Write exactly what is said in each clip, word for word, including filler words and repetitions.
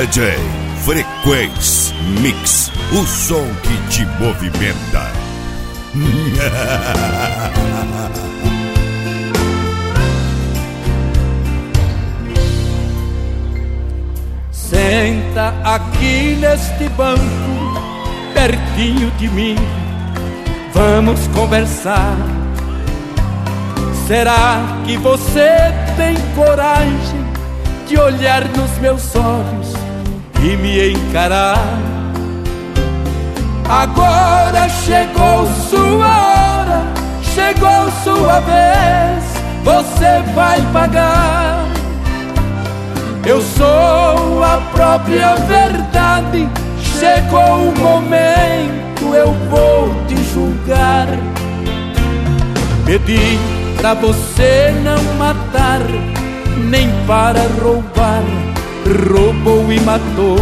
D J Frequência Mix, o som que te movimenta. Senta aqui neste banco, pertinho de mim, vamos conversar. Será que você tem coragem de olhar nos meus olhos e me encarar? Agora chegou sua hora, chegou sua vez, você vai pagar. Eu sou a própria verdade, chegou o momento, eu vou te julgar. Pedi pra você não matar, nem para roubar, roubou e matou.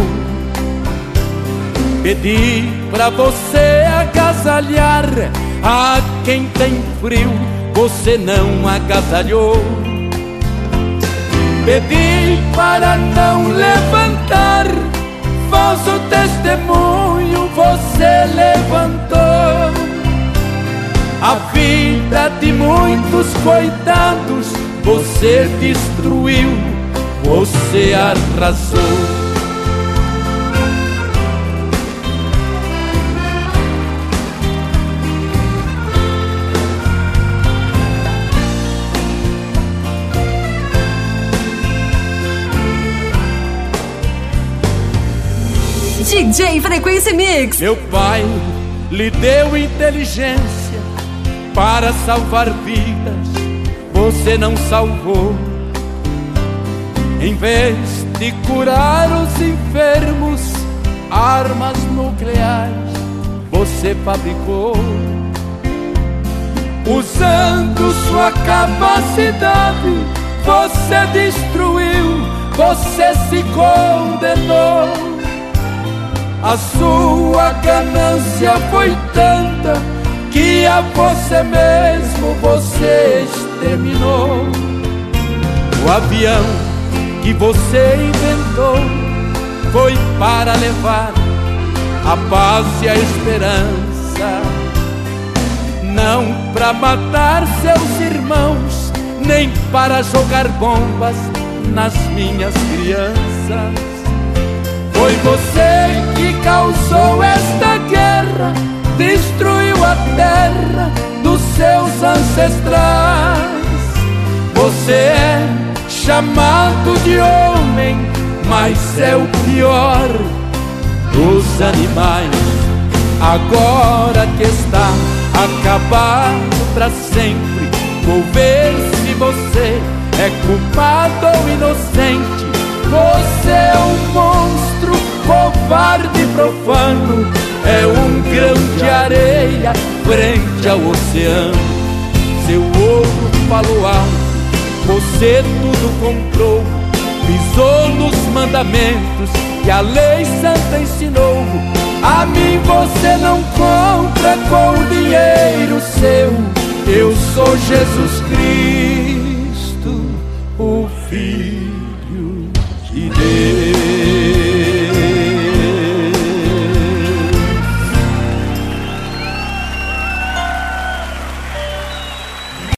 Pedi pra você agasalhar a quem tem frio, você não agasalhou. Pedi para não levantar falso testemunho, você levantou. A vida de muitos coitados você destruiu, você arrasou. D J Frequência Mix. Meu pai lhe deu inteligência para salvar vidas, você não salvou. Em vez de curar os enfermos, armas nucleares você fabricou. Usando sua capacidade, você destruiu, você se condenou. A sua ganância foi tanta que a você mesmo você exterminou. O avião que você inventou foi para levar a paz e a esperança, não para matar seus irmãos, nem para jogar bombas nas minhas crianças. Foi você que causou esta guerra, destruiu a terra dos seus ancestrais. Você é chamado de homem, mas é o pior dos animais. Agora que está acabado pra sempre, vou ver se você é culpado ou inocente. Você é um monstro, covarde e profano, é um grão de areia frente ao oceano. Seu ouro falou alto, você tudo comprou, pisou nos mandamentos que a lei santa ensinou. A mim você não compra com dinheiro seu, eu sou Jesus Cristo.